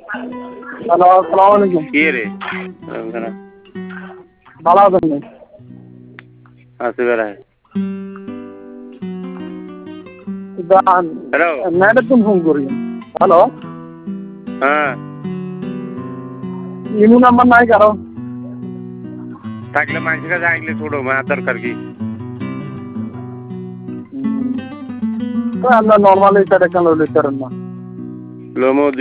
Hello, আসসালামু আলাইকুম। কি রে ভালো আছেন? আছি বেড়ায়। হ্যালো। ম্যাডের তুমি ফোন করি। হ্যালো, হ্যাঁ ইমু নাম্বার নাই কারো? থাকলে মানুষের কাছে আইলে ছোড়ো মায়ের দরকার কি? তো আমরা নর্মালি সেটা কেন লিখতে পারেন না? লোমো